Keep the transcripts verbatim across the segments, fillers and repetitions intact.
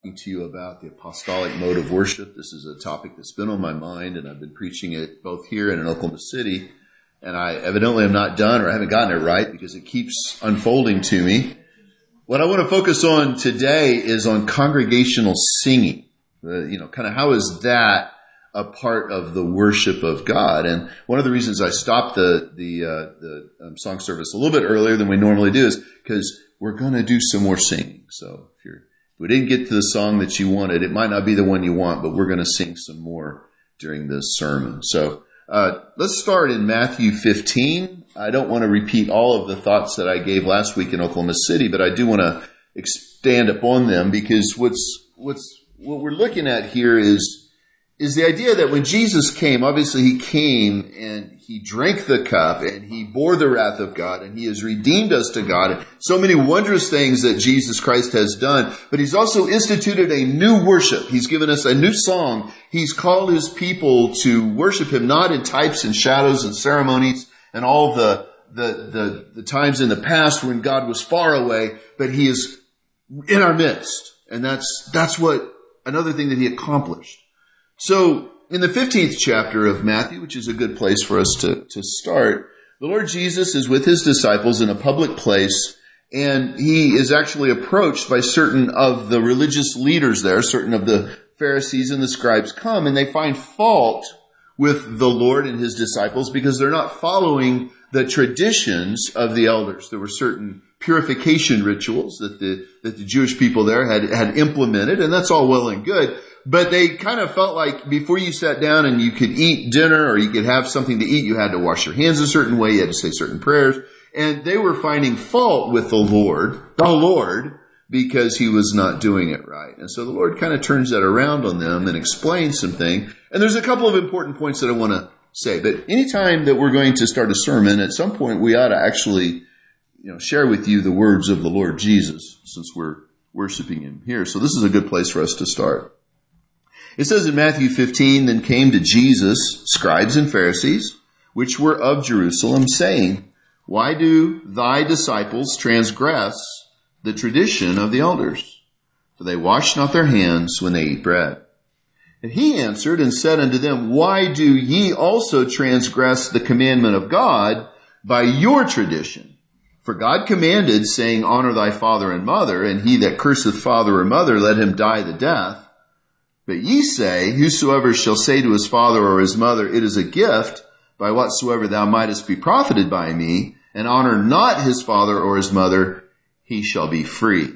to you about the apostolic mode of worship. This is a topic that's been on my mind, and I've been preaching it both here and in Oklahoma City. And I evidently am not done, or I haven't gotten it right, because it keeps unfolding to me. What I want to focus on today is on congregational singing. Uh, you know, kind of how is that a part of the worship of God? And one of the reasons I stopped the the uh, the um, song service a little bit earlier than we normally do is because we're going to do some more singing. So if you're if we didn't get to the song that you wanted, it might not be the one you want, but we're going to sing some more during this sermon. So uh let's start in Matthew fifteen. I don't want to repeat all of the thoughts that I gave last week in Oklahoma City, but I do want to expand upon them, because what's what's what we're looking at here is is the idea that when Jesus came, obviously he came and he drank the cup and he bore the wrath of God and he has redeemed us to God. So many wondrous things that Jesus Christ has done, but he's also instituted a new worship. He's given us a new song. He's called his people to worship him, not in types and shadows and ceremonies and all the, the, the, the times in the past when God was far away, but he is in our midst. And that's, that's what, another thing that he accomplished. So, in the fifteenth chapter of Matthew, which is a good place for us to, to start, the Lord Jesus is with his disciples in a public place, and he is actually approached by certain of the religious leaders there. Certain of the Pharisees and the scribes come, and they find fault with the Lord and his disciples because they're not following the traditions of the elders. There were certain purification rituals that the that the Jewish people there had had implemented, and that's all well and good. But they kind of felt like before you sat down and you could eat dinner or you could have something to eat, you had to wash your hands a certain way, you had to say certain prayers. And they were finding fault with the Lord, the Lord, because he was not doing it right. And so the Lord kind of turns that around on them and explains something. And there's a couple of important points that I want to say. But anytime that we're going to start a sermon, at some point we ought to actually, you know, share with you the words of the Lord Jesus, since we're worshiping him here. So this is a good place for us to start. It says in Matthew fifteen, then came to Jesus scribes and Pharisees, which were of Jerusalem, saying, why do thy disciples transgress the tradition of the elders? For they wash not their hands when they eat bread. And he answered and said unto them, why do ye also transgress the commandment of God by your tradition? For God commanded, saying, honor thy father and mother, and he that curseth father or mother, let him die the death. But ye say, whosoever shall say to his father or his mother, it is a gift, by whatsoever thou mightest be profited by me, and honor not his father or his mother, he shall be free.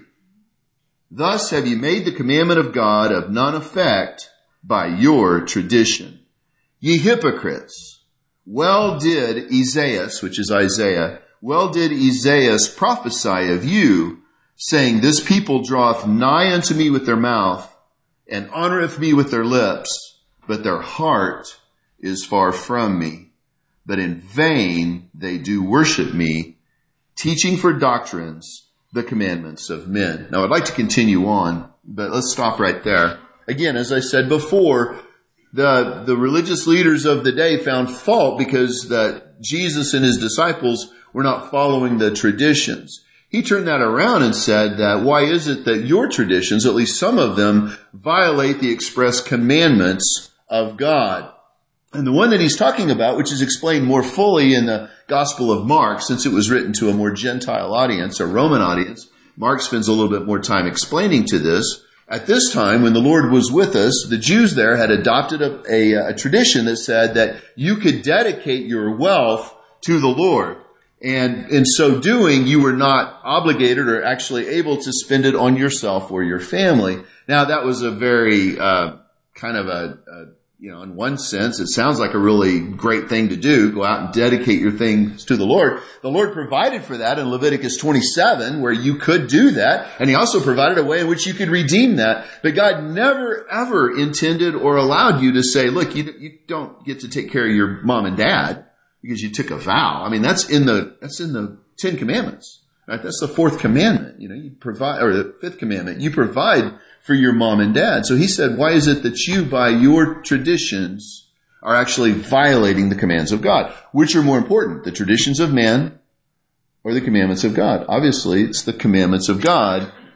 Thus have ye made the commandment of God of none effect by your tradition. Ye hypocrites, well did Esaias, which is Isaiah, well did Esaias prophesy of you, saying, this people draweth nigh unto me with their mouth, and honoreth me with their lips, but their heart is far from me. But in vain they do worship me, teaching for doctrines the commandments of men. Now I'd like to continue on, but let's stop right there. Again, as I said before, the, the religious leaders of the day found fault because that Jesus and his disciples were not following the traditions. He turned that around and said that why is it that your traditions, at least some of them, violate the express commandments of God? And the one that he's talking about, which is explained more fully in the Gospel of Mark, since it was written to a more Gentile audience, a Roman audience, Mark spends a little bit more time explaining to this. At this time, when the Lord was with us, the Jews there had adopted a, a, a tradition that said that you could dedicate your wealth to the Lord. And in so doing, you were not obligated or actually able to spend it on yourself or your family. Now, that was a very uh kind of a, a, you know, in one sense, it sounds like a really great thing to do. Go out and dedicate your things to the Lord. The Lord provided for that in Leviticus twenty-seven, where you could do that. And he also provided a way in which you could redeem that. But God never, ever intended or allowed you to say, look, you, you don't get to take care of your mom and dad because you took a vow. I mean, that's in the, that's in the Ten Commandments, right? That's the fourth commandment. You know, you provide, or the fifth commandment, you provide for your mom and dad. So he said, why is it that you, by your traditions, are actually violating the commands of God? Which are more important, the traditions of man or the commandments of God? Obviously, it's the commandments of God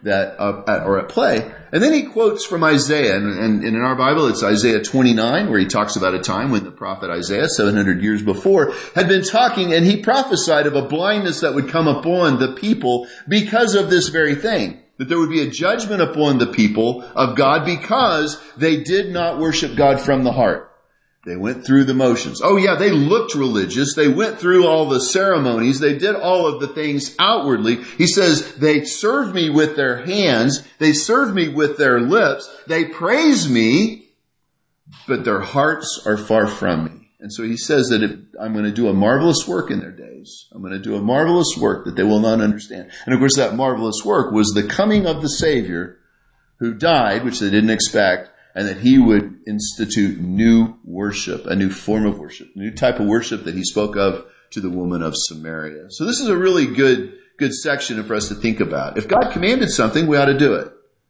that uh, are at play. And then he quotes from Isaiah, and, and, and in our Bible it's Isaiah twenty-nine, where he talks about a time when the prophet Isaiah, seven hundred years before, had been talking, and he prophesied of a blindness that would come upon the people because of this very thing. That there would be a judgment upon the people of God because they did not worship God from the heart. They went through the motions. Oh yeah, they looked religious. They went through all the ceremonies. They did all of the things outwardly. He says, they serve me with their hands. They serve me with their lips. They praise me, but their hearts are far from me. And so he says that if, I'm going to do a marvelous work in their days. I'm going to do a marvelous work that they will not understand. And of course, that marvelous work was the coming of the Savior who died, which they didn't expect, and that he would institute new worship, a new form of worship, a new type of worship that he spoke of to the woman of Samaria. So this is a really good, good section for us to think about. If God commanded something, we ought to do it.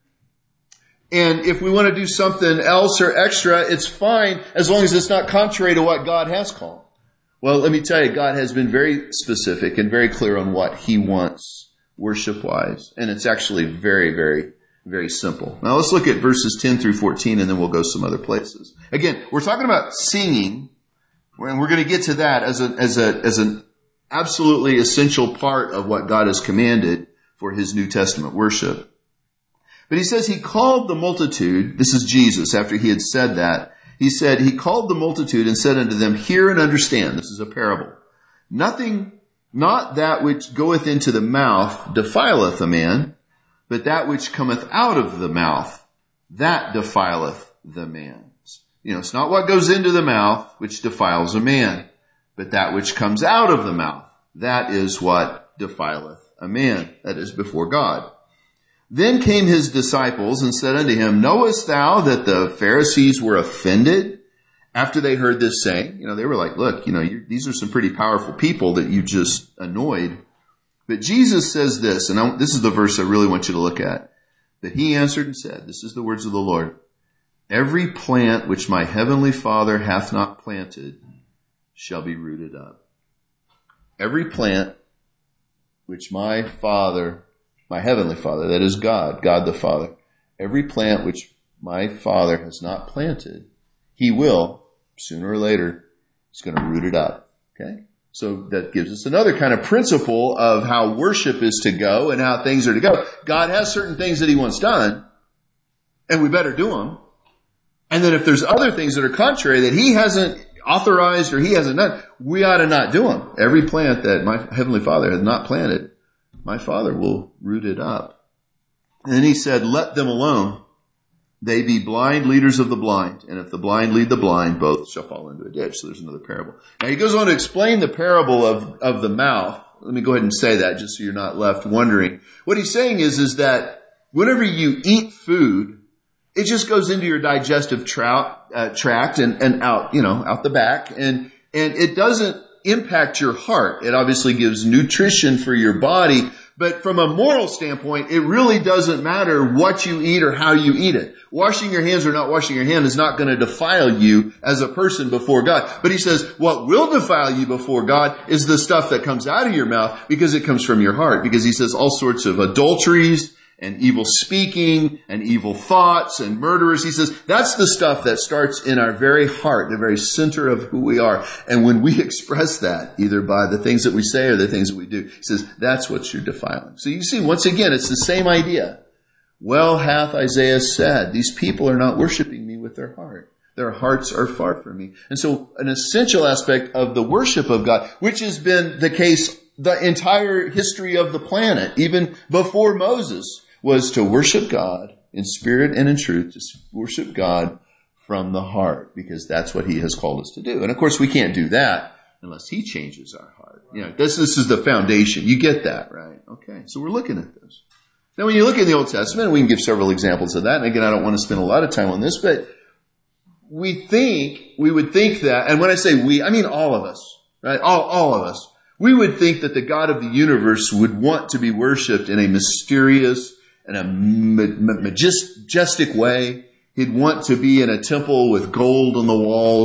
And if we want to do something else or extra, it's fine as long as it's not contrary to what God has called. Well, let me tell you, God has been very specific and very clear on what he wants worship-wise. And it's actually very, very Very simple. Now let's look at verses ten through fourteen, and then we'll go some other places. Again, we're talking about singing, and we're going to get to that as a, as a, as an absolutely essential part of what God has commanded for his New Testament worship. But he says he called the multitude. This is Jesus after he had said that. He said, he called the multitude and said unto them, hear and understand. This is a parable. Nothing, not that which goeth into the mouth defileth a man, but that which cometh out of the mouth, that defileth the man. You know, it's not what goes into the mouth which defiles a man, but that which comes out of the mouth, that is what defileth a man. That is before God. Then came his disciples and said unto him, knowest thou that the Pharisees were offended after they heard this saying? You know, they were like, look, you know, you, these are some pretty powerful people that you just annoyed. But Jesus says this, and I, this is the verse I really want you to look at. That he answered and said, this is the words of the Lord, every plant which my heavenly Father hath not planted shall be rooted up. Every plant which my Father, my heavenly Father, that is God, God the Father, every plant which my Father has not planted, he will, sooner or later, he's going to root it up. Okay? So that gives us another kind of principle of how worship is to go and how things are to go. God has certain things that he wants done, and we better do them. And then if there's other things that are contrary that he hasn't authorized or he hasn't done, we ought to not do them. Every plant that my heavenly Father has not planted, my Father will root it up. And then he said, let them alone. They be blind leaders of the blind. And if the blind lead the blind, both shall fall into a ditch. So there's another parable. Now he goes on to explain the parable of, of the mouth. Let me go ahead and say that just so you're not left wondering. What he's saying is, is that whenever you eat food, it just goes into your digestive trout, uh, tract and, and out, you know, out the back. And, and it doesn't impact your heart. It obviously gives nutrition for your body. But from a moral standpoint, it really doesn't matter what you eat or how you eat it. Washing your hands or not washing your hand is not going to defile you as a person before God. But he says what will defile you before God is the stuff that comes out of your mouth because it comes from your heart. Because he says all sorts of adulteries and evil speaking and evil thoughts and murderers. He says that's the stuff that starts in our very heart, the very center of who we are. And when we express that, either by the things that we say or the things that we do, he says that's what you're defiling. So you see, once again, it's the same idea. Well hath Isaiah said, these people are not worshiping me with their heart. Their hearts are far from me. And so an essential aspect of the worship of God, which has been the case the entire history of the planet, even before Moses, was to worship God in spirit and in truth, to worship God from the heart, because that's what he has called us to do. And of course, we can't do that unless he changes our heart. You know, this, this is the foundation. You get that, right? Okay, so we're looking at this. Now, when you look in the Old Testament, we can give several examples of that. And again, I don't want to spend a lot of time on this, but we think, we would think that, and when I say we, I mean all of us, right? All, all of us. We would think that the God of the universe would want to be worshipped in a mysterious and a majestic way. He'd want to be in a temple with gold on the walls and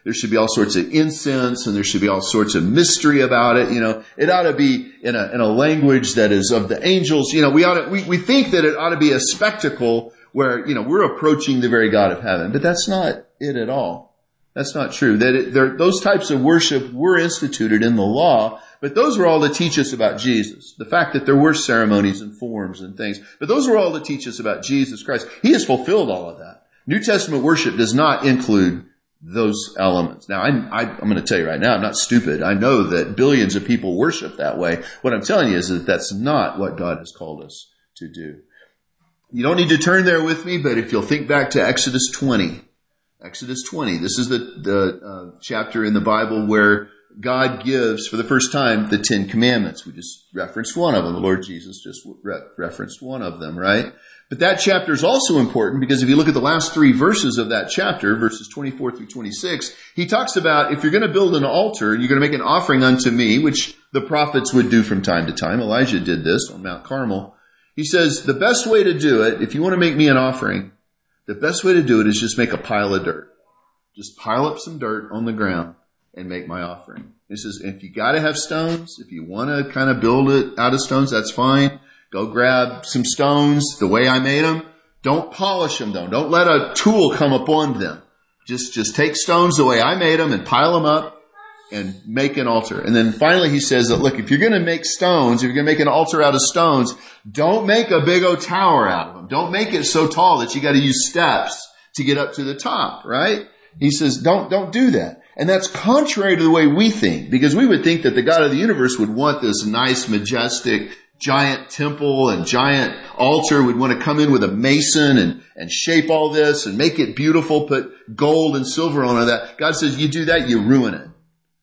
there should be all sorts of incense and there should be all sorts of mystery about it. You know, it ought to be in a, in a language that is of the angels. You know, we ought to, we, we think that it ought to be a spectacle where, you know, we're approaching the very God of heaven, but that's not it at all. That's not true. That it, there, those types of worship were instituted in the law, but those were all to teach us about Jesus. The fact that there were ceremonies and forms and things, but those were all to teach us about Jesus Christ. He has fulfilled all of that. New Testament worship does not include those elements. Now, I, I, I'm going to tell you right now, I'm not stupid. I know that billions of people worship that way. What I'm telling you is that that's not what God has called us to do. You don't need to turn there with me, but if you'll think back to Exodus twenty, Exodus twenty, this is the, the uh, chapter in the Bible where God gives for the first time the Ten Commandments. We just referenced one of them. The Lord Jesus just re- referenced one of them, right? But that chapter is also important because if you look at the last three verses of that chapter, verses twenty-four through twenty-six, he talks about if you're going to build an altar and you're going to make an offering unto me, which the prophets would do from time to time. Elijah did this on Mount Carmel. He says the best way to do it, if you want to make me an offering, the best way to do it is just make a pile of dirt. Just pile up some dirt on the ground and make my offering. He says, if you got to have stones, if you want to kind of build it out of stones, that's fine. Go grab some stones the way I made them. Don't polish them though. Don't let a tool come upon them. Just, just take stones the way I made them and pile them up and make an altar. And then finally he says that, look, if you're going to make stones, if you're going to make an altar out of stones, don't make a big old tower out of them. Don't make it so tall that you got to use steps to get up to the top, right? He says, don't, don't do that. And that's contrary to the way we think, because we would think that the God of the universe would want this nice, majestic, giant temple and giant altar, would want to come in with a mason and, and shape all this and make it beautiful, put gold and silver on all that. God says, you do that, you ruin it.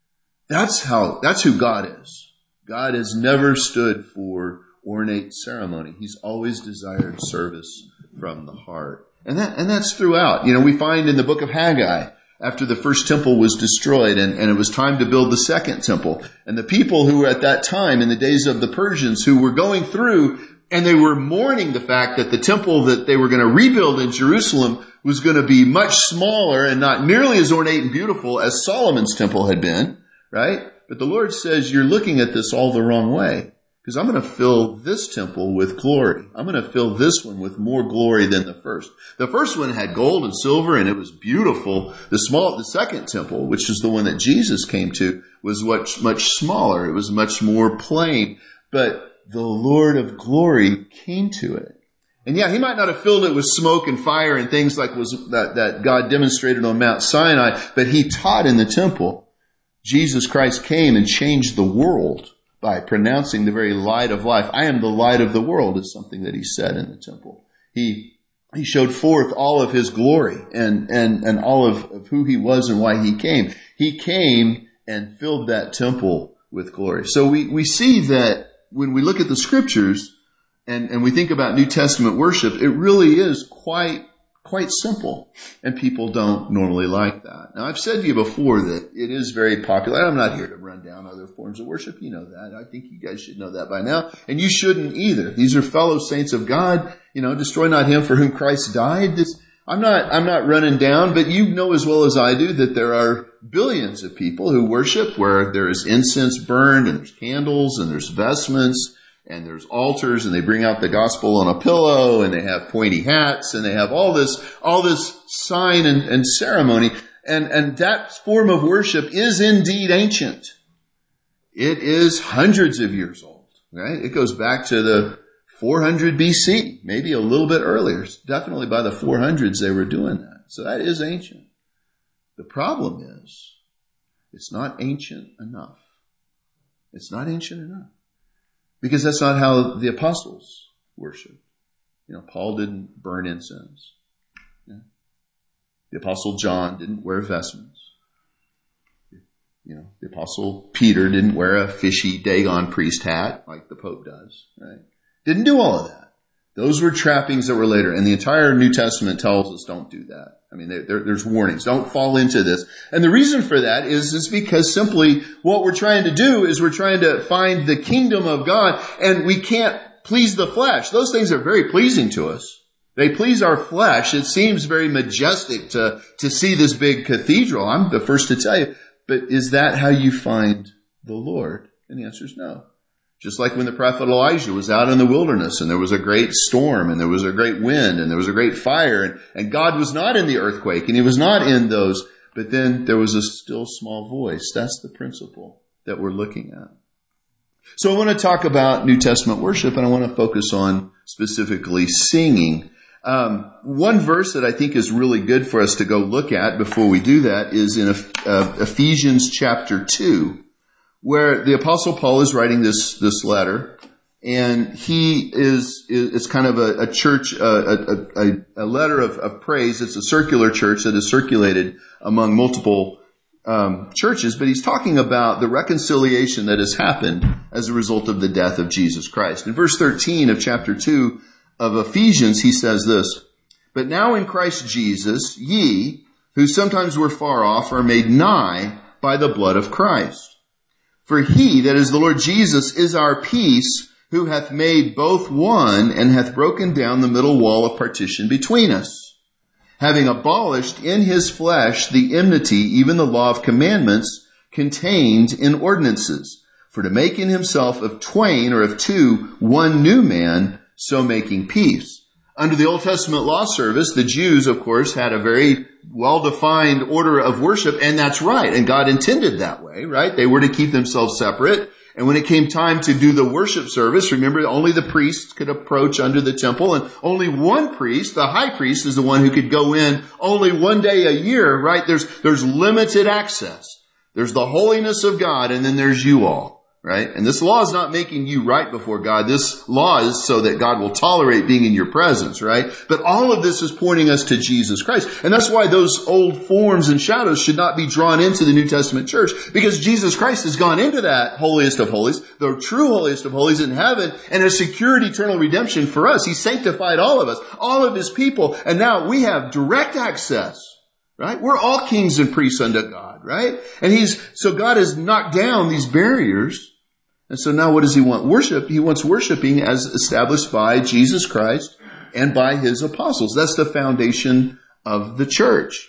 That's how, that's who God is. God has never stood for ornate ceremony. He's always desired service from the heart. And that, and that's throughout. You know, we find in the book of Haggai, after the first temple was destroyed and, and it was time to build the second temple. And the people who were at that time in the days of the Persians who were going through and they were mourning the fact that the temple that they were going to rebuild in Jerusalem was going to be much smaller and not nearly as ornate and beautiful as Solomon's temple had been, right? But the Lord says, you're looking at this all the wrong way. Because I'm going to fill this temple with glory. I'm going to fill this one with more glory than the first. The first one had gold and silver and it was beautiful. The small, the second temple, which is the one that Jesus came to, was much, much smaller. It was much more plain. But the Lord of glory came to it. And yeah, he might not have filled it with smoke and fire and things like was that, that God demonstrated on Mount Sinai, but he taught in the temple. Jesus Christ came and changed the world by pronouncing the very light of life. I am the light of the world is something that he said in the temple. He, he showed forth all of his glory and, and, and all of, of who he was and why he came. He came and filled that temple with glory. So we, we see that when we look at the scriptures and, and we think about New Testament worship, it really is quite Quite simple. And people don't normally like that. Now, I've said to you before that it is very popular. I'm not here to run down other forms of worship. You know that. I think you guys should know that by now. And you shouldn't either. These are fellow saints of God. You know, destroy not him for whom Christ died. This, I'm not, I'm not running down, but you know as well as I do that there are billions of people who worship where there is incense burned and there's candles and there's vestments and there's altars and they bring out the gospel on a pillow and they have pointy hats and they have all this, all this sign and, and ceremony. And, and that form of worship is indeed ancient. It is hundreds of years old, right? It goes back to the four hundred B C, maybe a little bit earlier. Definitely by the four hundreds they were doing that. So that is ancient. The problem is it's not ancient enough. It's not ancient enough. Because that's not how the apostles worshiped. You know, Paul didn't burn incense. Yeah. The apostle John didn't wear vestments. You know, the apostle Peter didn't wear a fishy Dagon priest hat like the Pope does, right? Didn't do all of that. Those were trappings that were later. And the entire New Testament tells us don't do that. I mean, there, there, there's warnings. Don't fall into this. And the reason for that is, is because simply what we're trying to do is we're trying to find the kingdom of God and we can't please the flesh. Those things are very pleasing to us. They please our flesh. It seems very majestic to, to see this big cathedral. I'm the first to tell you. But is that how you find the Lord? And the answer is no. Just like when the prophet Elijah was out in the wilderness and there was a great storm and there was a great wind and there was a great fire and, and God was not in the earthquake and he was not in those, but then there was a still small voice. That's the principle that we're looking at. So I want to talk about New Testament worship, and I want to focus on specifically singing. Um, one verse that I think is really good for us to go look at before we do that is in uh, Ephesians chapter two, where the Apostle Paul is writing this this letter, and he is is it's kind of a, a church, a, a, a letter of, of praise. It's a circular church that is circulated among multiple um, churches, but he's talking about the reconciliation that has happened as a result of the death of Jesus Christ. In verse thirteen of chapter two of Ephesians, he says this, "But now in Christ Jesus, ye, who sometimes were far off, are made nigh by the blood of Christ. For he, that is the Lord Jesus, is our peace, who hath made both one, and hath broken down the middle wall of partition between us, having abolished in his flesh the enmity, even the law of commandments contained in ordinances, for to make in himself of twain or of two one new man, so making peace." Under the Old Testament law service, the Jews, of course, had a very well-defined order of worship, and that's right. And God intended that way, right? They were to keep themselves separate. And when it came time to do the worship service, remember, only the priests could approach under the temple, and only one priest, the high priest, is the one who could go in only one day a year, right? There's, there's limited access. There's the holiness of God, and then there's you all. Right? And this law is not making you right before God. This law is so that God will tolerate being in your presence, right? But all of this is pointing us to Jesus Christ. And that's why those old forms and shadows should not be drawn into the New Testament church, because Jesus Christ has gone into that holiest of holies, the true holiest of holies in heaven, and has secured eternal redemption for us. He sanctified all of us, all of his people, and now we have direct access. Right? We're all kings and priests unto God, right? And he's, so God has knocked down these barriers. And so now what does he want? Worship. He wants worshiping as established by Jesus Christ and by his apostles. That's the foundation of the church.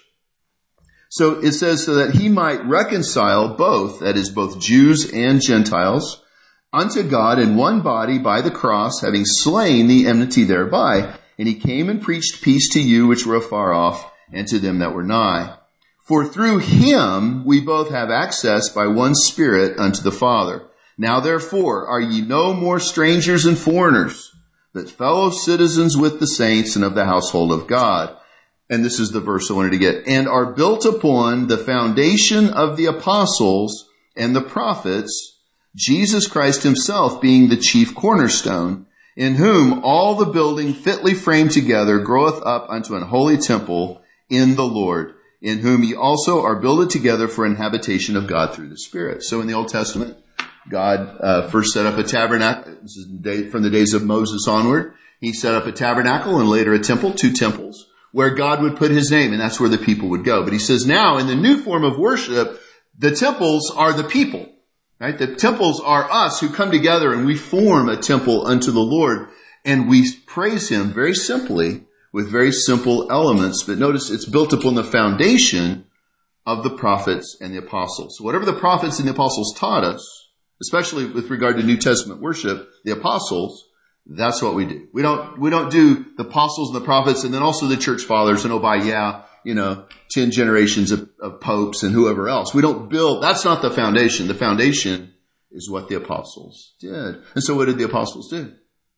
So it says so that he might reconcile both, that is both Jews and Gentiles, unto God in one body by the cross, having slain the enmity thereby. And he came and preached peace to you which were afar off, and to them that were nigh. For through him we both have access by one Spirit unto the Father. Now therefore are ye no more strangers and foreigners, but fellow citizens with the saints and of the household of God. And this is the verse I wanted to get. And are built upon the foundation of the apostles and the prophets, Jesus Christ himself being the chief cornerstone, in whom all the building fitly framed together groweth up unto an holy temple in the Lord, in whom ye also are builded together for an habitation of God through the Spirit. So in the Old Testament, God uh, first set up a tabernacle. This is the day, from the days of Moses onward. He set up a tabernacle and later a temple, two temples, where God would put his name, and that's where the people would go. But he says now, in the new form of worship, the temples are the people. Right? The temples are us who come together and we form a temple unto the Lord, and we praise him very simply, with very simple elements. But notice it's built upon the foundation of the prophets and the apostles. So whatever the prophets and the apostles taught us, especially with regard to New Testament worship, the apostles, that's what we do. We don't, we don't do the apostles and the prophets and then also the church fathers and, oh, by, yeah, you know, ten generations of, of popes and whoever else. We don't build, that's not the foundation. The foundation is what the apostles did. And so what did the apostles do?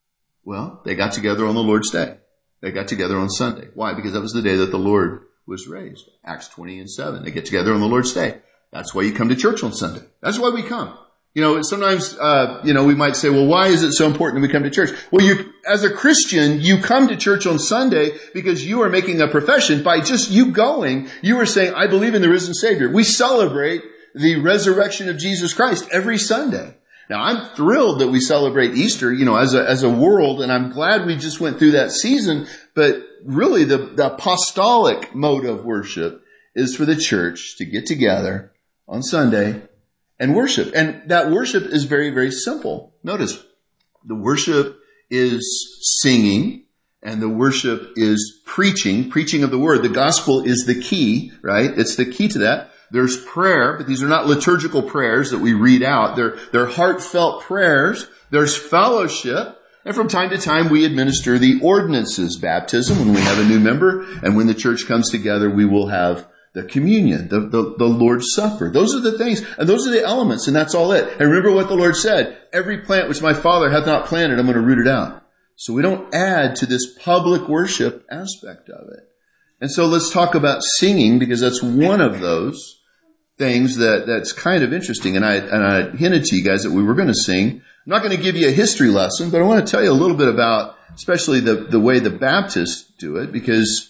Well, they got together on the Lord's Day. They got together on Sunday. Why? Because that was the day that the Lord was raised. Acts twenty and seven. They get together on the Lord's Day. That's why you come to church on Sunday. That's why we come. You know, sometimes, uh, you know, we might say, well, why is it so important that we come to church? Well, you, as a Christian, you come to church on Sunday because you are making a profession. By just you going, you are saying, I believe in the risen Savior. We celebrate the resurrection of Jesus Christ every Sunday. Now, I'm thrilled that we celebrate Easter, you know, as a, as a world, and I'm glad we just went through that season. But really, the, the apostolic mode of worship is for the church to get together on Sunday and worship. And that worship is very, very simple. Notice, the worship is singing, and the worship is preaching, preaching of the word. The gospel is the key, right? It's the key to that. There's prayer, but these are not liturgical prayers that we read out. They're, they're heartfelt prayers. There's fellowship. And from time to time, we administer the ordinances, baptism, when we have a new member. And when the church comes together, we will have the communion, the, the, the Lord's Supper. Those are the things, and those are the elements, and that's all it. And remember what the Lord said, every plant which my Father hath not planted, I'm going to root it out. So we don't add to this public worship aspect of it. And so let's talk about singing, because that's one of those things that, that's kind of interesting. And I, and I hinted to you guys that we were going to sing. I'm not going to give you a history lesson, but I want to tell you a little bit about, especially the, the way the Baptists do it, because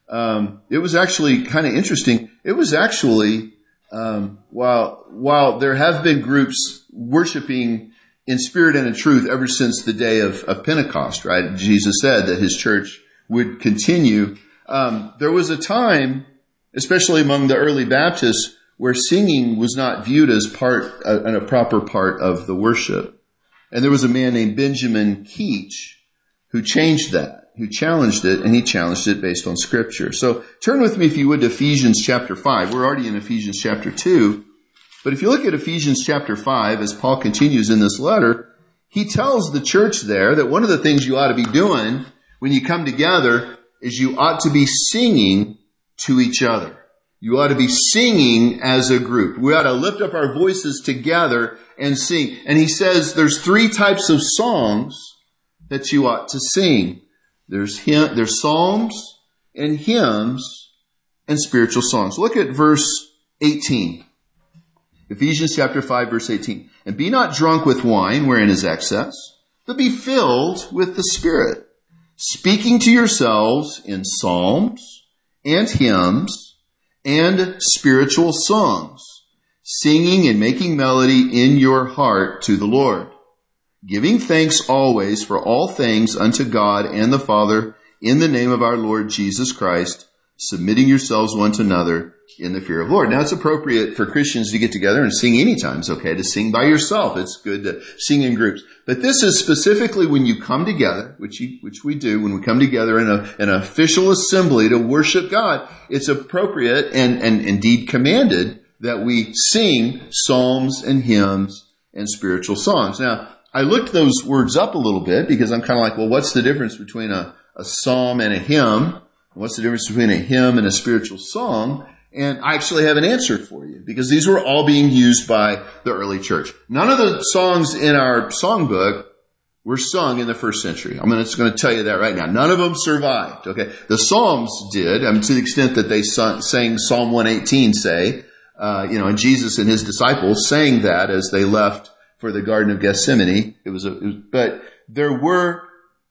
um, it was actually kind of interesting. It was actually, um, while, while there have been groups worshiping in spirit and in truth ever since the day of, of Pentecost, right? Jesus said that his church would continue. Um, there was a time, especially among the early Baptists, where singing was not viewed as part, uh, a proper part of the worship. And there was a man named Benjamin Keach who changed that, who challenged it, and he challenged it based on Scripture. So turn with me, if you would, to Ephesians chapter five. We're already in Ephesians chapter two. But if you look at Ephesians chapter five, as Paul continues in this letter, he tells the church there that one of the things you ought to be doing when you come together is you ought to be singing to each other. You ought to be singing as a group. We ought to lift up our voices together and sing. And he says there's three types of songs that you ought to sing. There's hymn, there's psalms and hymns and spiritual songs. Look at verse eighteen. Ephesians chapter five, verse eighteen. And be not drunk with wine, wherein is excess, but be filled with the Spirit, speaking to yourselves in psalms and hymns and spiritual songs, singing and making melody in your heart to the Lord, giving thanks always for all things unto God and the Father in the name of our Lord Jesus Christ, submitting yourselves one to another in the fear of the Lord. Now, it's appropriate for Christians to get together and sing anytime. It's okay to sing by yourself. It's good to sing in groups. But this is specifically when you come together, which you, which we do, when we come together in a, an official assembly to worship God, it's appropriate and, and indeed commanded that we sing psalms and hymns and spiritual songs. Now, I looked those words up a little bit because I'm kind of like, well, what's the difference between a, a psalm and a hymn? What's the difference between a hymn and a spiritual song? And I actually have an answer for you, because these were all being used by the early church. None of the songs in our songbook were sung in the first century. I'm just going to tell you that right now. None of them survived. Okay, the Psalms did, I mean, to the extent that they sang Psalm one eighteen, say, uh, you know, and Jesus and his disciples sang that as they left for the Garden of Gethsemane. It was, a, it was but there were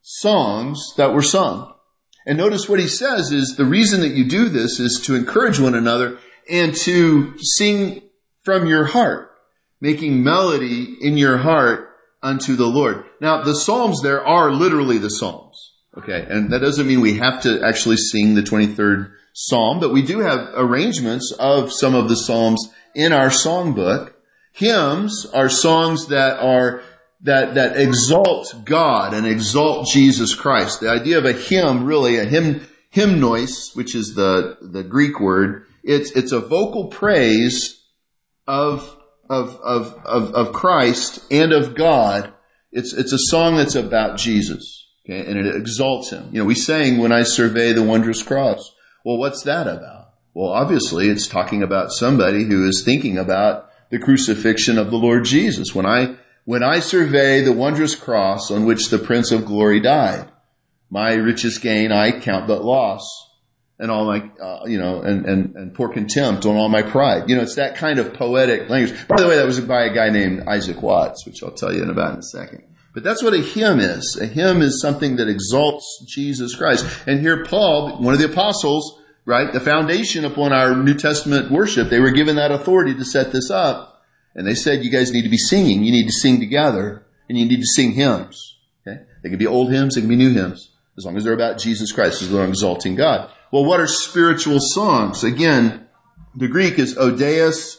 songs that were sung. And notice what he says is the reason that you do this is to encourage one another and to sing from your heart, making melody in your heart unto the Lord. Now, the Psalms there are literally the Psalms. Okay. And that doesn't mean we have to actually sing the twenty-third Psalm, but we do have arrangements of some of the Psalms in our songbook. Hymns are songs that are that that exalt God and exalt Jesus Christ. The idea of a hymn, really, a hymn, hymnois, which is the, the Greek word, it's it's a vocal praise of of of of, of Christ and of God. It's it's a song that's about Jesus, okay, and it exalts him. You know, we sang "When I Survey the Wondrous Cross." Well, what's that about? Well, obviously, it's talking about somebody who is thinking about the crucifixion of the Lord Jesus. When I When I survey the wondrous cross on which the Prince of Glory died, my richest gain I count but loss, and all my, uh, you know, and, and, and pour contempt on all my pride. You know, it's that kind of poetic language. By the way, that was by a guy named Isaac Watts, which I'll tell you in about in a second. But that's what a hymn is. A hymn is something that exalts Jesus Christ. And here Paul, one of the apostles, right, the foundation upon our New Testament worship, they were given that authority to set this up. And they said, you guys need to be singing. You need to sing together. And you need to sing hymns. Okay? They can be old hymns. They can be new hymns. As long as they're about Jesus Christ, as they're exalting God. Well, what are spiritual songs? Again, the Greek is odeus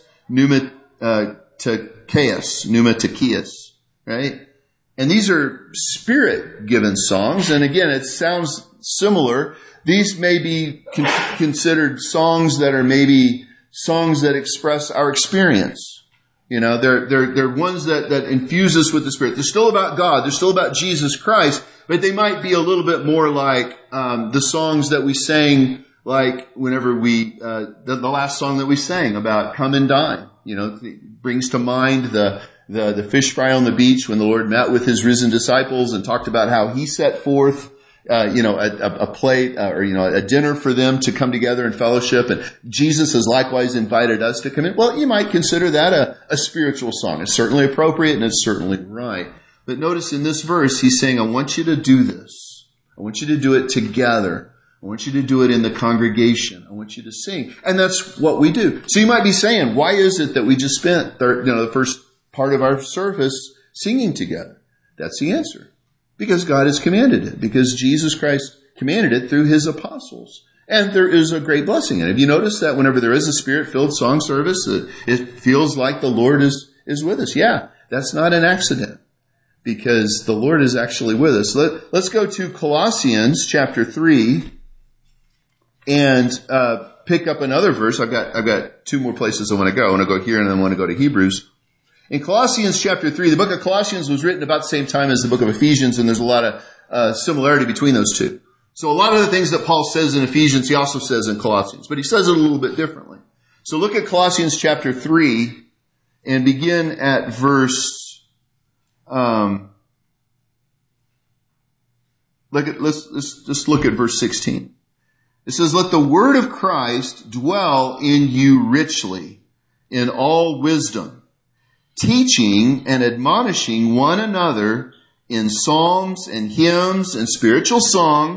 pneumatikaios, pneumatikaios, right? And these are spirit-given songs. And again, it sounds similar. These may be con- considered songs that are maybe songs that express our experience. You know, they're, they're, they're ones that, that infuse us with the Spirit. They're still about God. They're still about Jesus Christ, but they might be a little bit more like, um, the songs that we sang, like whenever we, uh, the, the last song that we sang about come and dine. You know, it brings to mind the, the, the fish fry on the beach when the Lord met with his risen disciples and talked about how he set forth Uh, you know, a, a plate uh, or, you know, a dinner for them to come together in fellowship. And Jesus has likewise invited us to come in. Well, you might consider that a, a spiritual song. It's certainly appropriate and it's certainly right. But notice in this verse, he's saying, I want you to do this. I want you to do it together. I want you to do it in the congregation. I want you to sing. And that's what we do. So you might be saying, why is it that we just spent third, you know, the first part of our service singing together? That's the answer. Because God has commanded it. Because Jesus Christ commanded it through his apostles. And there is a great blessing in it. Have you noticed that whenever there is a Spirit-filled song service, it, it feels like the Lord is, is with us? Yeah, that's not an accident. Because the Lord is actually with us. Let, let's go to Colossians chapter three and uh, pick up another verse. I've got I've got two more places I want to go. I want to go here and then I want to go to Hebrews. In Colossians chapter three, the book of Colossians was written about the same time as the book of Ephesians, and there's a lot of uh, similarity between those two. So a lot of the things that Paul says in Ephesians, he also says in Colossians, but he says it a little bit differently. So look at Colossians chapter three and begin at verse, um, look at, let's, let's just look at verse sixteen. It says, let the word of Christ dwell in you richly in all wisdom, teaching and admonishing one another in psalms and hymns and spiritual songs,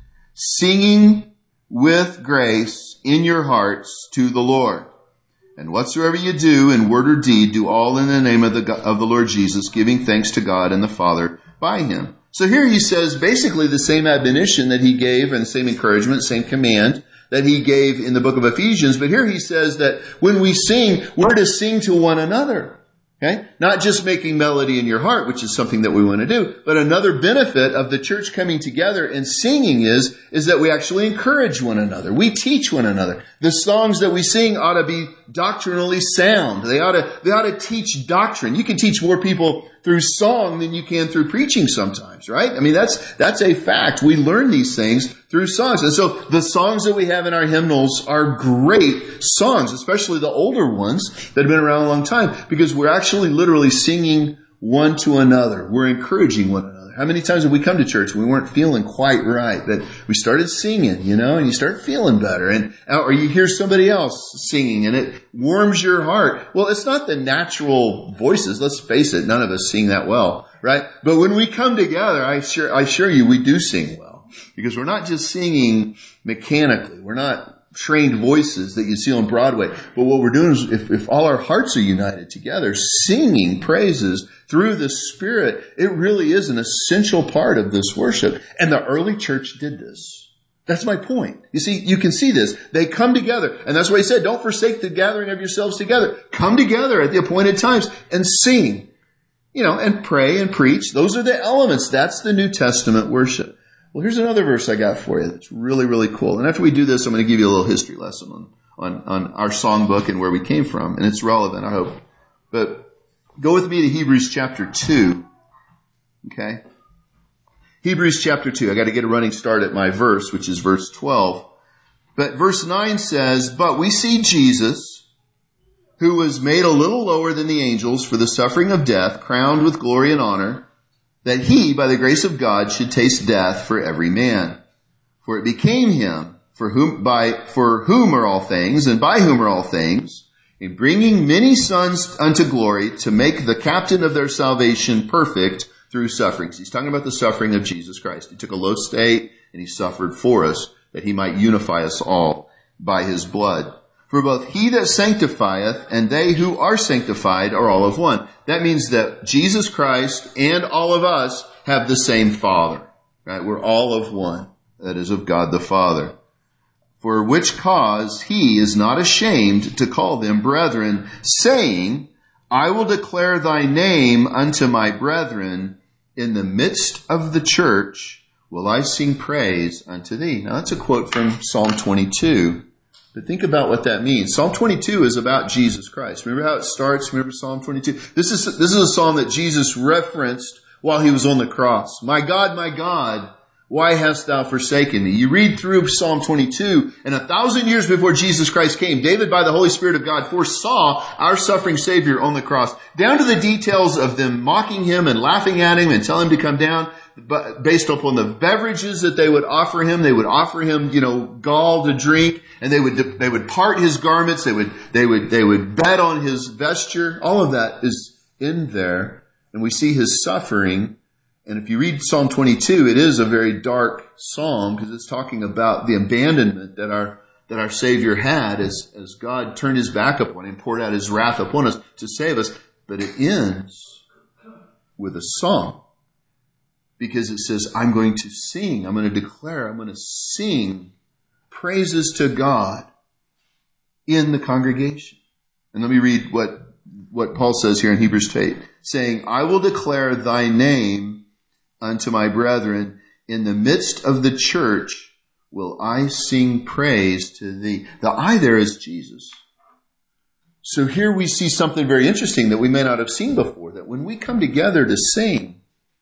singing with grace in your hearts to the Lord. And whatsoever you do in word or deed, do all in the name of the, of the Lord Jesus, giving thanks to God and the Father by him. So here he says basically the same admonition that he gave and the same encouragement, same command that he gave in the book of Ephesians. But here he says that when we sing, we're to sing to one another. Okay? Not just making melody in your heart, which is something that we want to do, but another benefit of the church coming together and singing is, is that we actually encourage one another. We teach one another. The songs that we sing ought to be doctrinally sound. They ought to, they ought to teach doctrine. You can teach more people through song than you can through preaching sometimes, right? I mean, that's, that's a fact. We learn these things through songs. And so the songs that we have in our hymnals are great songs, especially the older ones that have been around a long time, because we're actually literally singing one to another. We're encouraging one another. How many times have we come to church and we weren't feeling quite right, but we started singing, you know, and you start feeling better, and or you hear somebody else singing and it warms your heart. Well, it's not the natural voices. Let's face it. None of us sing that well, right? But when we come together, I assure, I assure you, we do sing well, because we're not just singing mechanically. We're not trained voices that you see on Broadway. But what we're doing is, if, if all our hearts are united together, singing praises through the Spirit, it really is an essential part of this worship. And the early church did this. That's my point. You see, you can see this. They come together. And that's why he said, don't forsake the gathering of yourselves together. Come together at the appointed times and sing, you know, and pray and preach. Those are the elements. That's the New Testament worship. Well, here's another verse I got for you that's really, really cool. And after we do this, I'm going to give you a little history lesson on, on, on our songbook and where we came from. And it's relevant, I hope. But go with me to Hebrews chapter two. Okay? Hebrews chapter two. I got to get a running start at my verse, which is verse twelve. But verse nine says, but we see Jesus, who was made a little lower than the angels for the suffering of death, crowned with glory and honor, that he, by the grace of God, should taste death for every man. For it became him, for whom, by, for whom are all things, and by whom are all things, in bringing many sons unto glory, to make the captain of their salvation perfect through sufferings. He's talking about the suffering of Jesus Christ. He took a low state, and he suffered for us, that he might unify us all by his blood. For both he that sanctifieth and they who are sanctified are all of one. That means that Jesus Christ and all of us have the same Father. Right? We're all of one. That is, of God the Father. For which cause he is not ashamed to call them brethren, saying, I will declare thy name unto my brethren in the midst of the church. will I sing praise unto thee. Now that's a quote from Psalm twenty-two. But think about what that means. Psalm twenty-two is about Jesus Christ. Remember how it starts? Remember Psalm twenty-two? This is, this is a psalm that Jesus referenced while he was on the cross. My God, my God, why hast thou forsaken me? You read through Psalm twenty-two, and a thousand years before Jesus Christ came, David, by the Holy Spirit of God, foresaw our suffering Savior on the cross, down to the details of them mocking him and laughing at him and telling him to come down, but based upon the beverages that they would offer him. They would offer him, you know, gall to drink, and they would, they would part his garments. They would, they would, they would bet on his vesture. All of that is in there, and we see his suffering. And if you read Psalm twenty-two, it is a very dark psalm because it's talking about the abandonment that our, that our Savior had as, as God turned his back upon him, poured out his wrath upon us to save us. But it ends with a song. Because it says, I'm going to sing, I'm going to declare, I'm going to sing praises to God in the congregation. And let me read what, what Paul says here in Hebrews eight, saying, I will declare thy name unto my brethren. In the midst of the church will I sing praise to thee. The I there is Jesus. So here we see something very interesting that we may not have seen before, that when we come together to sing,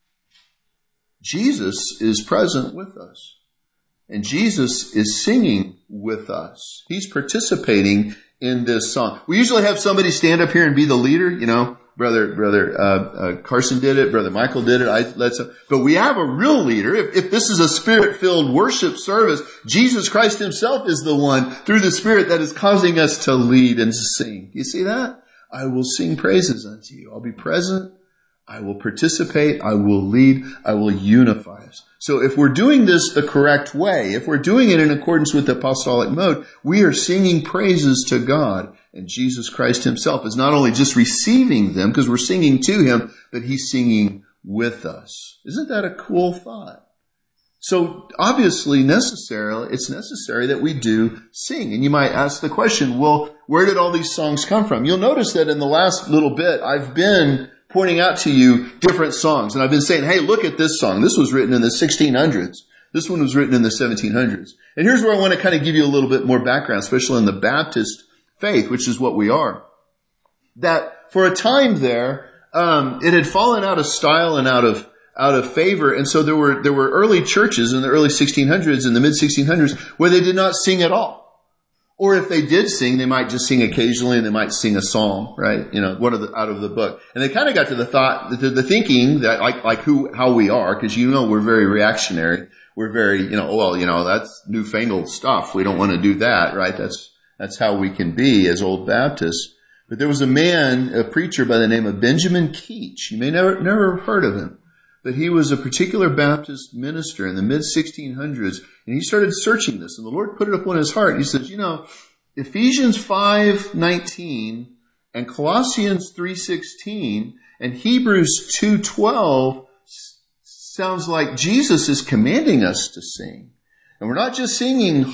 Jesus is present with us. And Jesus is singing with us. He's participating in this song. We usually have somebody stand up here and be the leader. You know, brother, brother, uh, uh Carson did it. Brother Michael did it. I, let's, but we have a real leader. If, if this is a spirit-filled worship service, Jesus Christ himself is the one through the Spirit that is causing us to lead and to sing. You see that? I will sing praises unto you. I'll be present. I will participate, I will lead, I will unify us. So if we're doing this the correct way, if we're doing it in accordance with the apostolic mode, we are singing praises to God. And Jesus Christ himself is not only just receiving them, because we're singing to him, but he's singing with us. Isn't that a cool thought? So obviously necessarily, it's necessary that we do sing. And you might ask the question, well, where did all these songs come from? You'll notice that in the last little bit, I've been pointing out to you different songs. And I've been saying, hey, look at this song. This was written in the sixteen hundreds. This one was written in the seventeen hundreds. And here's where I want to kind of give you a little bit more background, especially in the Baptist faith, which is what we are. That for a time there, um, it had fallen out of style and out of out of favor. And so there were there were early churches in the early sixteen hundreds, in the mid sixteen hundreds, where they did not sing at all. Or if they did sing, they might just sing occasionally, and they might sing a psalm, right? You know, one of the, out of the book. And they kind of got to the thought, the, the thinking that like, like who, how we are, because you know we're very reactionary. We're very, you know, well, you know, that's newfangled stuff. We don't want to do that, right? That's, that's how we can be as old Baptists. But there was a man, a preacher by the name of Benjamin Keach. You may never, never have heard of him. But he was a particular Baptist minister in the mid sixteen hundreds, and he started searching this, and the Lord put it upon his heart. He says, you know, Ephesians five nineteen and Colossians three sixteen and Hebrews two twelve sounds like Jesus is commanding us to sing. And we're not just singing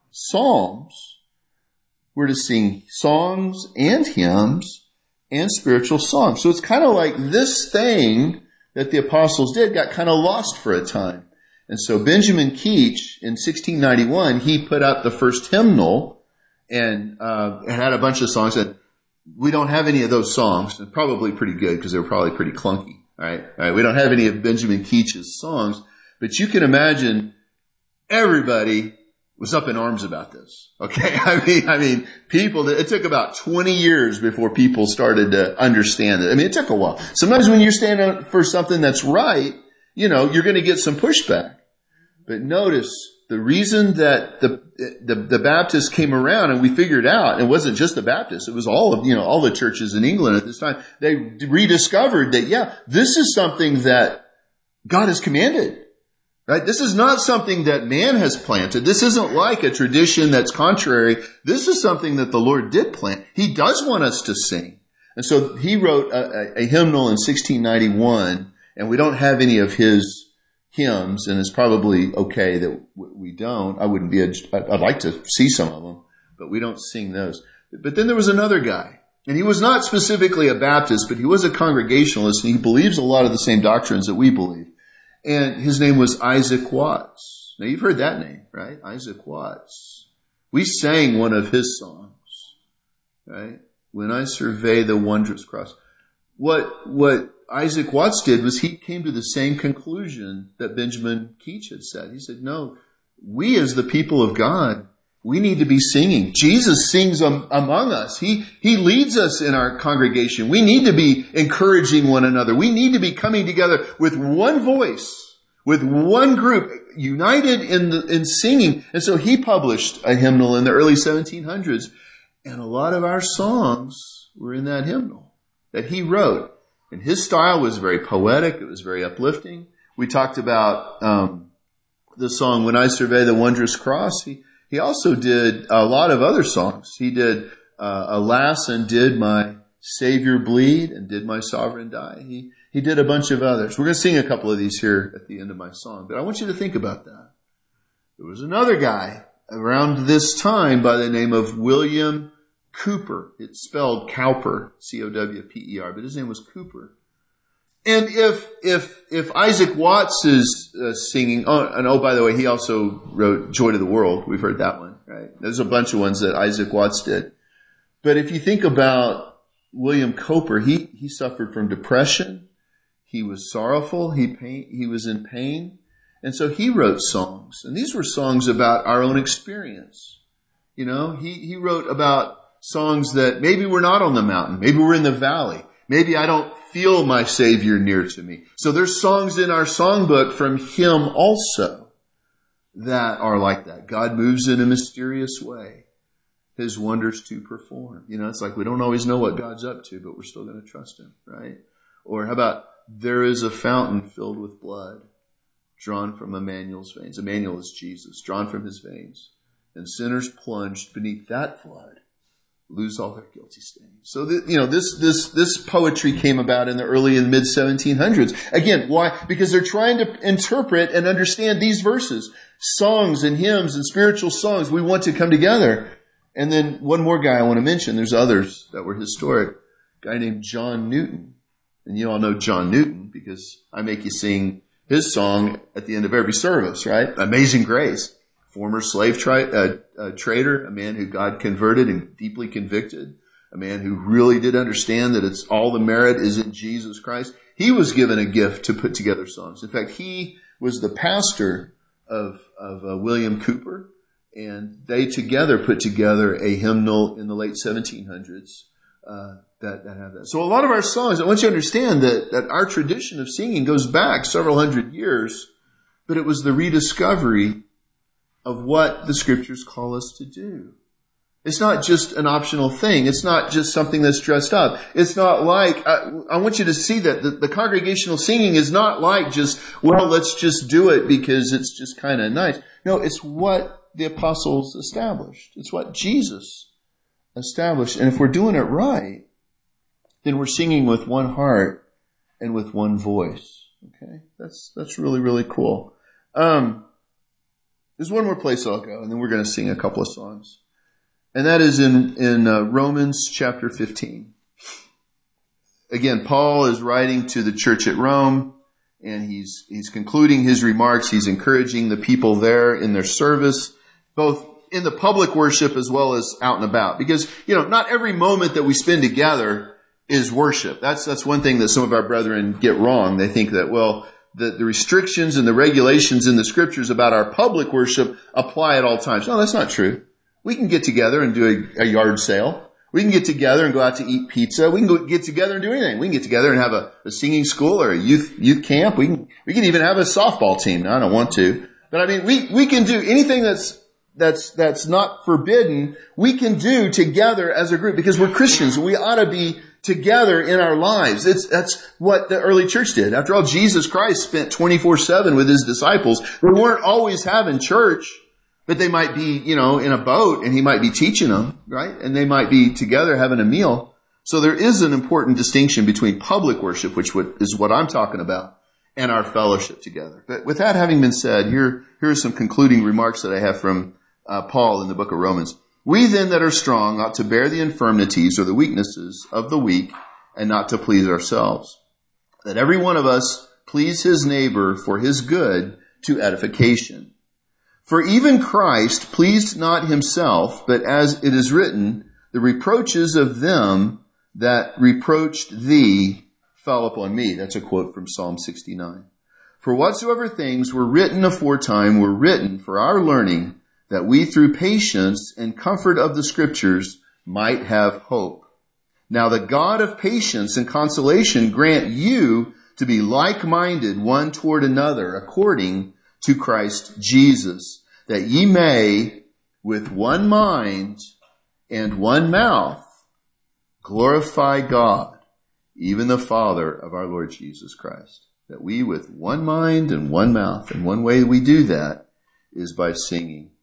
psalms. We're to sing songs and hymns and spiritual songs. So it's kind of like this thing that the apostles did got kind of lost for a time. And so Benjamin Keach in sixteen ninety-one, he put out the first hymnal and uh, it had a bunch of songs that we don't have any of those songs. They're probably pretty good because they were probably pretty clunky. All right? All right. We don't have any of Benjamin Keach's songs, but you can imagine everybody was up in arms about this. Okay. I mean, I mean, people, it took about twenty years before people started to understand it. I mean, it took a while. Sometimes when you're standing up for something that's right, you know, you're going to get some pushback. But notice the reason that the, the, the Baptists came around and we figured out, it wasn't just the Baptists, it was all of, you know, all the churches in England at this time. They rediscovered that, yeah, this is something that God has commanded. Right? This is not something that man has planted. This isn't like a tradition that's contrary. This is something that the Lord did plant. He does want us to sing. And so he wrote a, a, a hymnal in sixteen ninety-one, and we don't have any of his hymns, and it's probably okay that we don't. I wouldn't be, a, I'd like to see some of them, but we don't sing those. But then there was another guy, and he was not specifically a Baptist, but he was a Congregationalist, and he believes a lot of the same doctrines that we believe. And his name was Isaac Watts. Now you've heard that name, right? Isaac Watts. We sang one of his songs, right? When I survey the wondrous cross. What, what Isaac Watts did was he came to the same conclusion that Benjamin Keach had said. He said, no, we as the people of God, we need to be singing. Jesus sings um, among us. He, he leads us in our congregation. We need to be encouraging one another. We need to be coming together with one voice, with one group, united in the, in singing. And so he published a hymnal in the early seventeen hundreds. And a lot of our songs were in that hymnal that he wrote. And his style was very poetic. It was very uplifting. We talked about um, the song, When I Survey the Wondrous Cross. He, he also did a lot of other songs. He did uh, Alas, and Did My Savior Bleed, and Did My Sovereign Die. He, he did a bunch of others. We're going to sing a couple of these here at the end of my song. But I want you to think about that. There was another guy around this time by the name of William Cowper. It's spelled Cowper, C O W P E R, but his name was Cowper. And if, if, if Isaac Watts is uh, singing, oh, and oh, by the way, he also wrote Joy to the World. We've heard that one, right? There's a bunch of ones that Isaac Watts did. But if you think about William Cowper, he, he suffered from depression. He was sorrowful. He pain, he was in pain. And so he wrote songs. And these were songs about our own experience. You know, he, he wrote about songs that maybe we're not on the mountain. Maybe we're in the valley. Maybe I don't feel my Savior near to me. So there's songs in our songbook from him also that are like that. God moves in a mysterious way, his wonders to perform. You know, it's like we don't always know what God's up to, but we're still going to trust him, right? Or how about, there is a fountain filled with blood drawn from Emmanuel's veins. Emmanuel is Jesus, drawn from his veins. And sinners plunged beneath that flood lose all their guilty stains. So, that, you know, this, this, this poetry came about in the early and mid seventeen hundreds. Again, why? Because they're trying to interpret and understand these verses. Songs and hymns and spiritual songs. We want to come together. And then one more guy I want to mention. There's others that were historic. A guy named John Newton. And you all know John Newton because I make you sing his song at the end of every service, right? Amazing Grace. Former slave tri- uh, uh, trader, a man who God converted and deeply convicted, a man who really did understand that it's all the merit is in Jesus Christ. He was given a gift to put together songs. In fact, he was the pastor of, of uh, William Cowper, and they together put together a hymnal in the late seventeen hundreds uh, that, that have that. So a lot of our songs, I want you to understand that, that our tradition of singing goes back several hundred years, but it was the rediscovery of what the scriptures call us to do. It's not just an optional thing. It's not just something that's dressed up. It's not like, I, I want you to see that the, the congregational singing is not like just, well, let's just do it because it's just kind of nice. No, it's what the apostles established. It's what Jesus established. And if we're doing it right, then we're singing with one heart and with one voice. Okay? That's, that's really, really cool. Um, There's one more place I'll go, and then we're going to sing a couple of songs. And that is in, in uh, Romans chapter fifteen. Again, Paul is writing to the church at Rome, and he's, he's concluding his remarks. He's encouraging the people there in their service, both in the public worship as well as out and about. Because, you know, not every moment that we spend together is worship. That's, that's one thing that some of our brethren get wrong. They think that, well, The, the restrictions and the regulations in the scriptures about our public worship apply at all times. No, that's not true. We can get together and do a, a yard sale. We can get together and go out to eat pizza. We can go get together and do anything. We can get together and have a, a singing school or a youth youth camp. We can we can even have a softball team. Now, I don't want to, but I mean, we we can do anything that's that's that's not forbidden. We can do together as a group because we're Christians. We ought to be together in our lives. It's, that's what the early church did. After all, Jesus Christ spent twenty-four seven with his disciples. They weren't always having church, but they might be, you know, in a boat and he might be teaching them, right? And they might be together having a meal. So there is an important distinction between public worship, which is what I'm talking about, and our fellowship together. But with that having been said, here, here are some concluding remarks that I have from uh, Paul in the book of Romans. We then that are strong ought to bear the infirmities or the weaknesses of the weak and not to please ourselves. That every one of us please his neighbor for his good to edification. For even Christ pleased not himself, but as it is written, the reproaches of them that reproached thee fell upon me. That's a quote from Psalm sixty-nine. For whatsoever things were written aforetime were written for our learning, that we through patience and comfort of the Scriptures might have hope. Now the God of patience and consolation grant you to be like-minded one toward another according to Christ Jesus, that ye may with one mind and one mouth glorify God, even the Father of our Lord Jesus Christ. That we with one mind and one mouth, and one way we do that is by singing